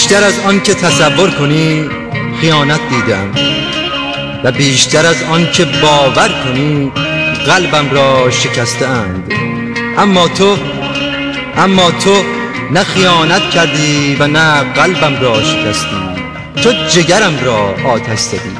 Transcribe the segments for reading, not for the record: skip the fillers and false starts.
بیشتر از آن که تصور کنی خیانت دیدم و بیشتر از آن که باور کنی قلبم را شکسته اند. اما تو نه خیانت کردی و نه قلبم را شکستی، تو جگرم را آتش زدی.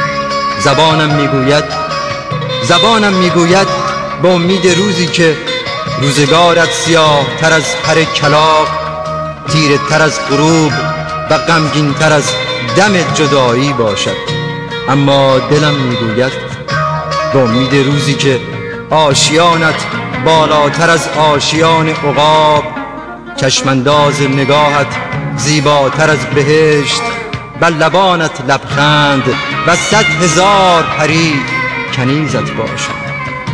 زبانم میگوید با امید روزی که روزگارت سیاه تر از پر کلاغ، تیره تر از غروب و غمگین تر از دم جدایی باشد. اما دلم میگوید با امید روزی که آشیانت بالاتر از آشیان عقاب، چشمانداز نگاهت زیباتر از بهشت، بر لبانت لبخند و 100,000 پری کنیزت باشد.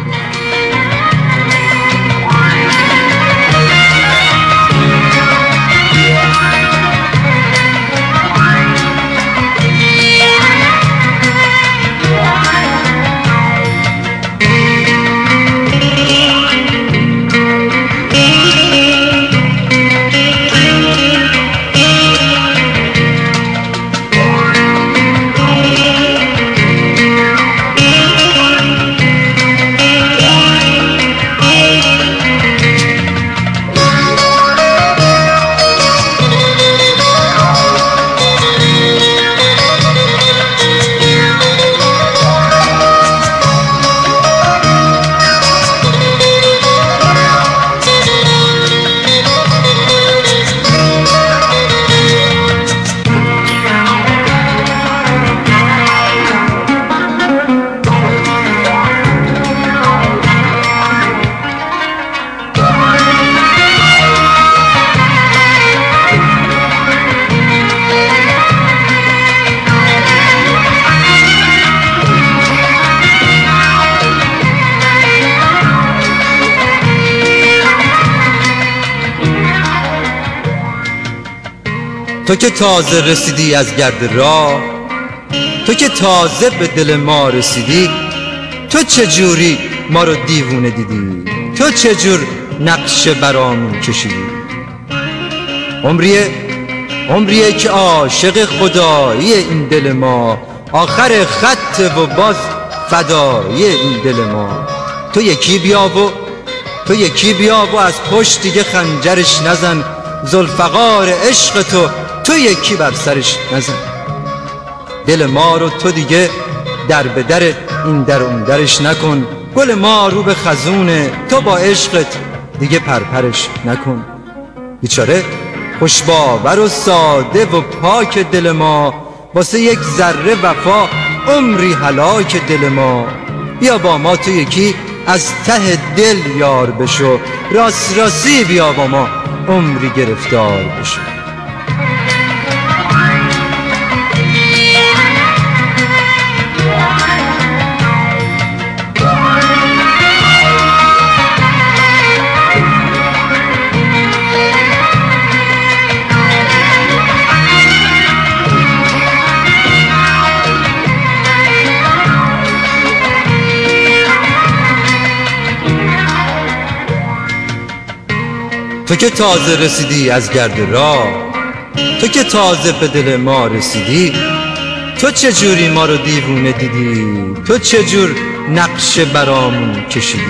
تو که تازه رسیدی از گرد راه، تو که تازه به دل ما رسیدی، تو چجوری ما رو دیوونه دیدی؟ تو چجور نقش برامون کشیدی؟ عمریه که عاشق خدایی این دل ما، آخر خط و باز فدایی این دل ما. تو یکی بیا و از پشت دیگه خنجرش نزن، ذوالفقار عشق تو یکی بر سرش نزن. دل ما رو تو دیگه در به در این در اون درش نکن، گل ما رو به خزونه تو با عشقت دیگه پرپرش نکن. بیچاره خوشباور و ساده و پاک دل ما، واسه یک ذره وفا عمری هلاک دل ما. بیا با ما تو یکی از ته دل یار بشو، راستی بیا با ما عمری گرفتار بشو. تو که تازه رسیدی از گرد راه، تو که تازه به دل ما رسیدی، تو چجوری ما رو دیوونه دیدی؟ تو چجور نقش برامون کشیدی؟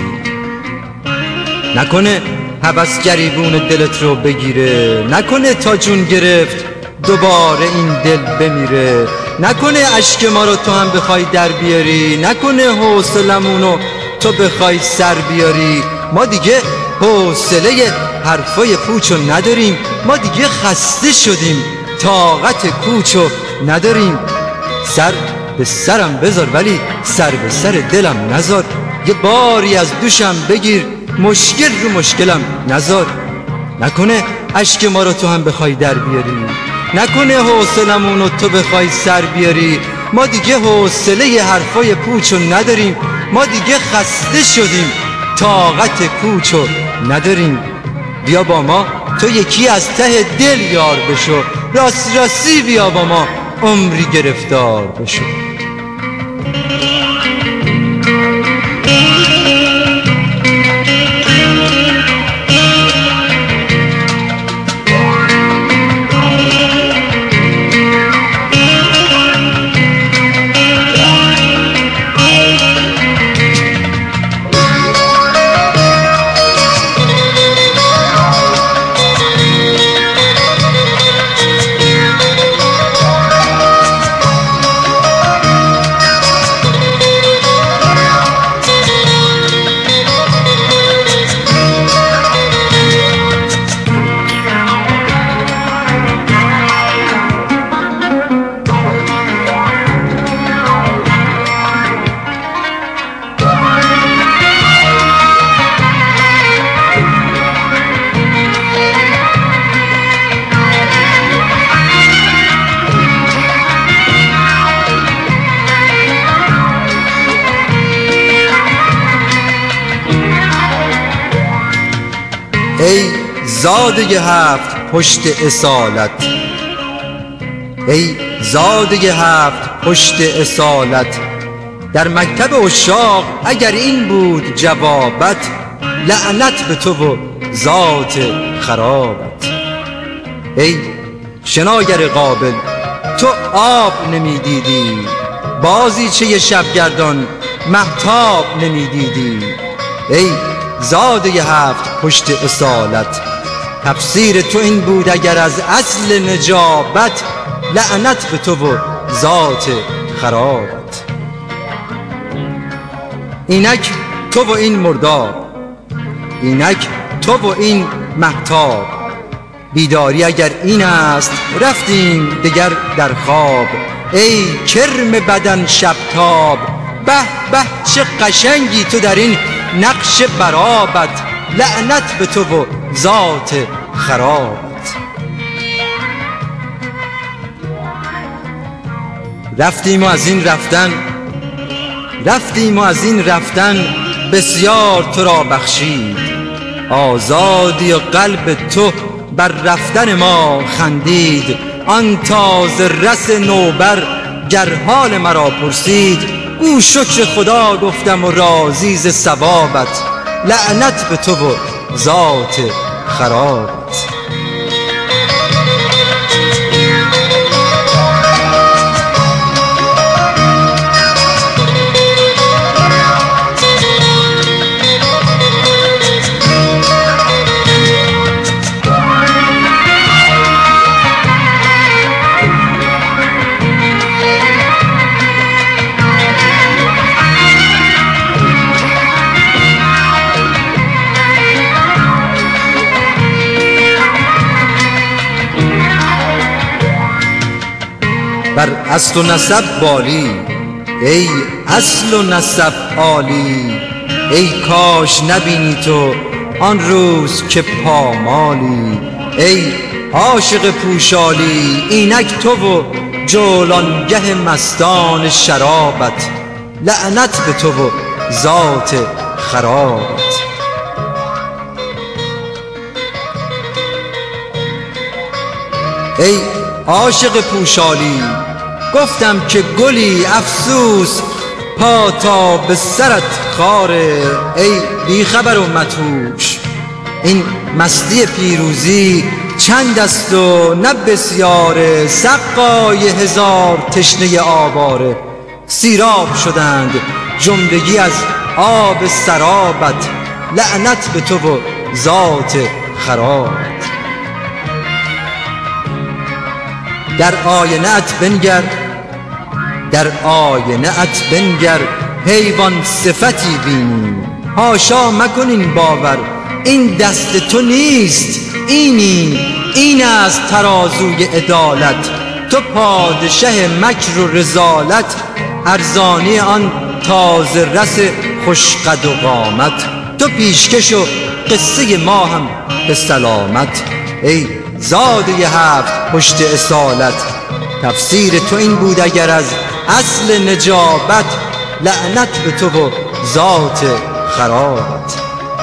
نکنه هوس گریبون دلت رو بگیره، نکنه تا جون گرفت دوباره این دل بمیره، نکنه اشک ما رو تو هم بخوای در بیاری، نکنه حوصلمونو تو بخوای سر بیاری. ما دیگه حوصله حرفای پوچو نداریم، ما دیگه خسته شدیم، طاقت کوچو نداریم. سر به سرم بذار ولی سر به سر دلم نذار، یه باری از دوشم بگیر مشکل رو مشکلم نذار. نکنه اشک ما رو تو هم بخوای در بیاری، نکنه حوصلمونو تو بخوای سر بیاری. ما دیگه حوصله حرفای پوچو نداریم، ما دیگه خسته شدیم، طاقت کوچو نداریم. بیا با ما تو یکی از ته دل یار بشو، راستی بیا با ما عمری گرفتار بشو. ای زاده هفت پشت اصالت، ای زاده هفت پشت اصالت. در مکتب عشاق اگر این بود جوابت، لعنت به تو و ذات خرابت. ای شناگر قابل تو آب نمیدیدی، بازیچه شبگردان مهتاب نمیدیدی. ای زاده هفت پشت اصالت، تفسیر تو این بود اگر از اصل نجابت، لعنت به تو و ذات خرابت. اینک تو و این مرداب، اینک تو و این مهتاب، بیداری اگر این است رفتیم دگر در خواب. ای کرم بدن شبتاب، به به چه قشنگی تو در این نقش برابت، لعنت به تو و ذات خرابت. رفتیم و از این رفتن، رفتیم و از این رفتن بسیار تو را بخشید. آزادی و قلب تو بر رفتن ما خندید. آن تازه رس نوبر گر حال مرا پرسید، گو شکر خدا گفتم و راضی ز ثوابت، لعنت به تو و ذات خرابت. بر اصل و نسب بالی، ای اصل و نسب عالی. ای کاش نبینی تو آن روز که پامالی. ای عاشق پوشالی، اینک تو و جولانگه مستان شرابت، لعنت به تو و ذات خرابت. ای عاشق پوشالی، گفتم که گلی افسوس پا تا به سرت خاره. ای بیخبر و مدهوش، این مستی پیروزی چند است و نه بسیاره. سقای هزار تشنه آواره، سیراب شدند جملگی از آب سرابت، لعنت به تو و ذات خرابت. در آینه ات بنگر، در آینه ات بنگر، حیوان صفتی بینی. حاشا مکن این باور، این دست تو نیست اینی. این است ترازوی عدالت، تو پادشه مکر و رذالت. ارزانی آن تازه رس خوشقد و قامت، تو پیشکش و قصه ما هم به سلامت. ای زاده هفت پشت اصالت، تفسیر تو این بود اگر از اصل نجابت، لعنت به تو و ذات خرابت.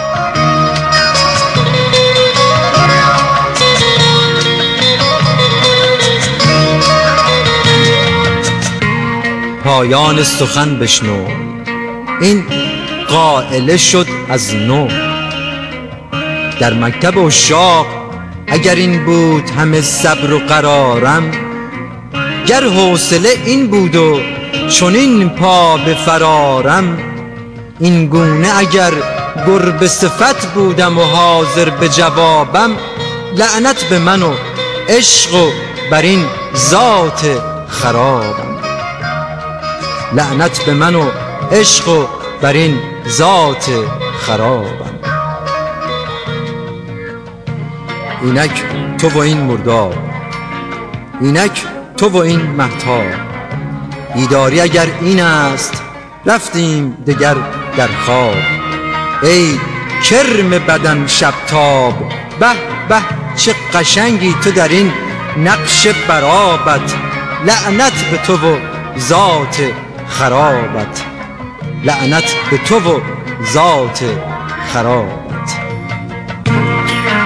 پایان سخن بشنو، این قائله شد از نو. در مکتب عشاق اگر این بود همه صبر و قرارم، گر حوصله این بود و چنین پا به فرارم، این گونه اگر گربه صفت بودم و حاضر به جوابم، لعنت به من و عشق و بر این ذات خرابم. لعنت به من و عشق و بر این ذات خرابم. اینک تو و این مرداب، اینک تو و این مهتاب، بیداری اگر این است رفتیم دگر در خواب. ای کرم بدن شبتاب، به به چه قشنگی تو در این نقش برابت، لعنت به تو و ذات خرابت، لعنت به تو و ذات خرابت.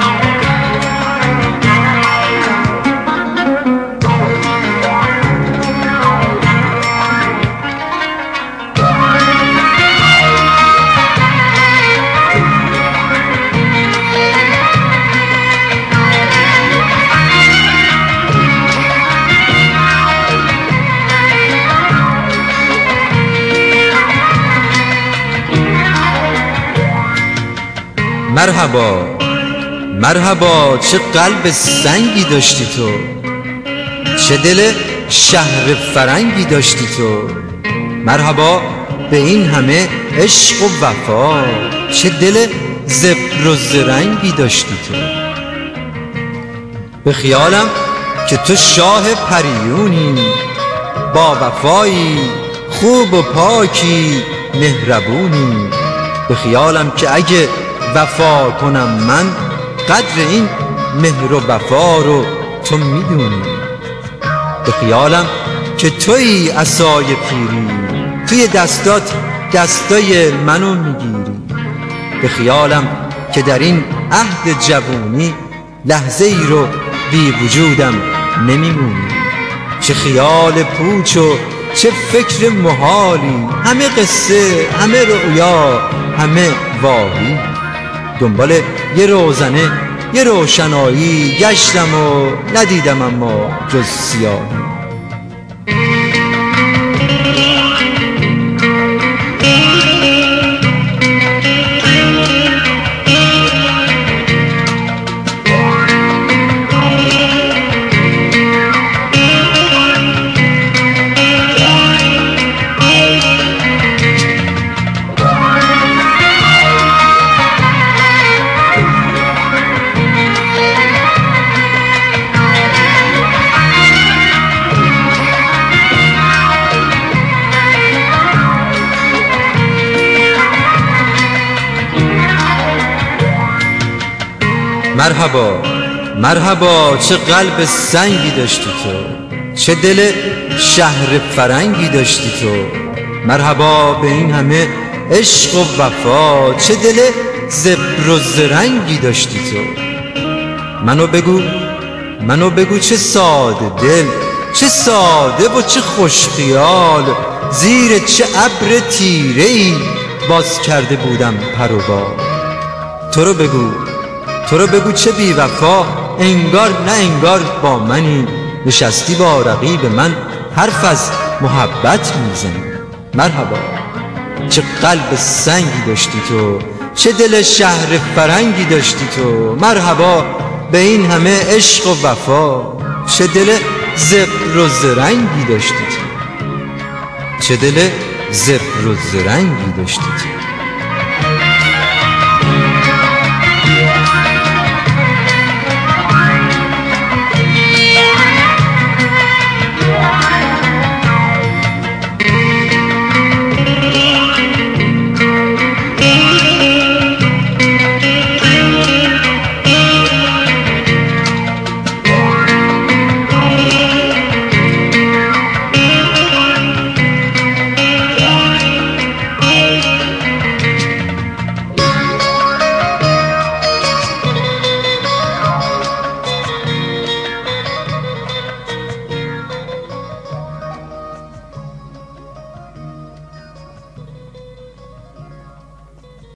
مرحبا مرحبا، چه قلب سنگی داشتی تو، چه دل شهر فرنگی داشتی تو. مرحبا به این همه عشق و وفا، چه دل زبر و زرنگی داشتی تو. به خیالم که تو شاه پریونی، با وفایی، خوب و پاکی، مهربونی. به خیالم که اگه وفا کنم من، قدر این مهر و وفا رو تو میدونی. به خیالم که تویی عصای پیری، توی دستات دستای منو میگیری. به خیالم که در این عهد جوونی، لحظه ای رو بی وجودم نمیمونی. چه خیال پوچ و چه فکر محالی، همه قصه، همه رؤیا، همه واهی. دنبال یه روزنه، یه روشنایی گشتم و ندیدم اما جز سیاهی. مرحبا مرحبا، چه قلب سنگی داشتی تو، چه دل شهر فرنگی داشتی تو. مرحبا به این همه عشق و وفا، چه دل زبر و زرنگی داشتی تو. منو بگو چه ساده دل، چه ساده و چه خوش خیال، زیر چه ابر تیره‌ای باز کرده بودم پر و بال. تو رو بگو چه بی وفا، انگار نه انگار با منی، نشستی با رقیب من حرف از محبت میزنی. مرحبا چه قلب سنگی داشتی تو، چه دل شهر فرنگی داشتی تو. مرحبا به این همه عشق و وفا، چه دل زبر و زرنگی داشتی تو، چه دل زبر و زرنگی داشتی تو.